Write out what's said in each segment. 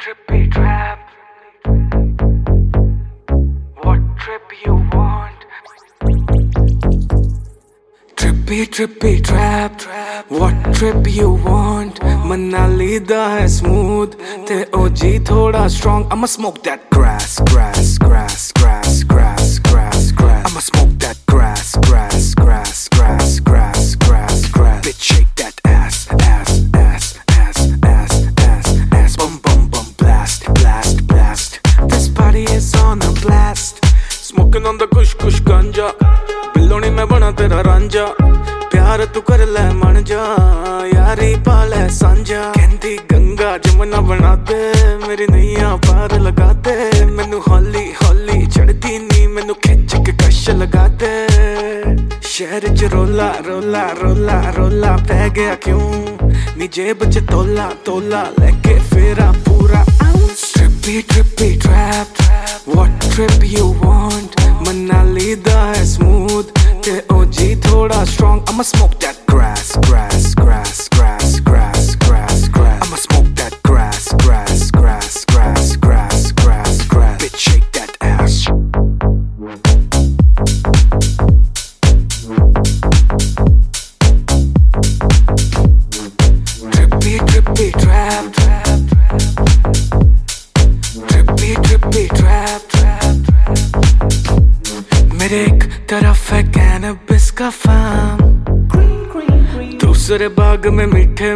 trippy trap. What trip you want? Trippy trap. What trip you want? Manali da hai smooth te OG thoda strong. I'ma smoke that grass. I'ma smoke that grass. Bitch, shake that ass. Bum, blast. This party is on a blast. Smoking on the kush ganja. Billoni mein bana tera ranja. प्यार तू कर ले मन जा यारी पाले सांझा कहती गंगा जमुना बना दे मेरी नैया पार लगा दे मैनू हौली हौली चढ़दी नी मैनू खिंच के कश लगा दे शहर च रोला पै गया क्यों नी जेब च तोला लेके फेरा पूरा trippy trap what trip you want Manali da hai smooth te OG thoda strong I'ma smoke that grass I'ma smoke that grass bitch shake that ass trippy trap मेरे एक तरफ है कैनबिस का फार्म दूसरे बाग में मीठे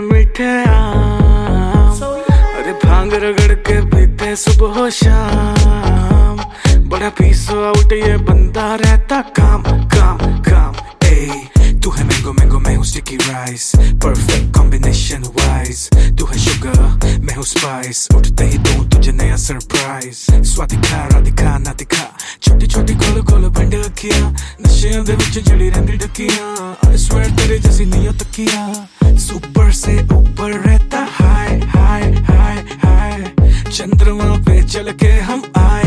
आम अरे भांग रगड़ के पीते सुबह शाम बड़ा पीसो आउट ये बंदा रहता काम ए तू है मैंगो मैं हूँ sticky rice perfect combination wise तू है शुगर मैं हूँ स्पाइस उठते ही दूं तुझे नया सरप्राइज स्वादिखा राधिका ना दिखा छोटी गोल बंड अखियां नशियां दे विच जड़ी रहंदी डकियां आई स्वेयर तेरे जैसी नियत तकिया सुपर से ऊपर रहता हाय चंद्रमा पे चल के हम आए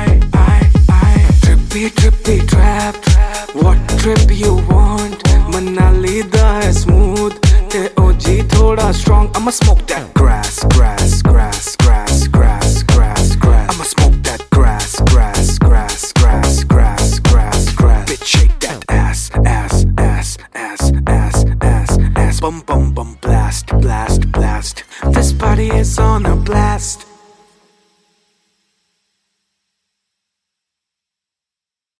trippy trap what trip you want Manali da hai smooth te OG thoda strong I'ma smoke that grass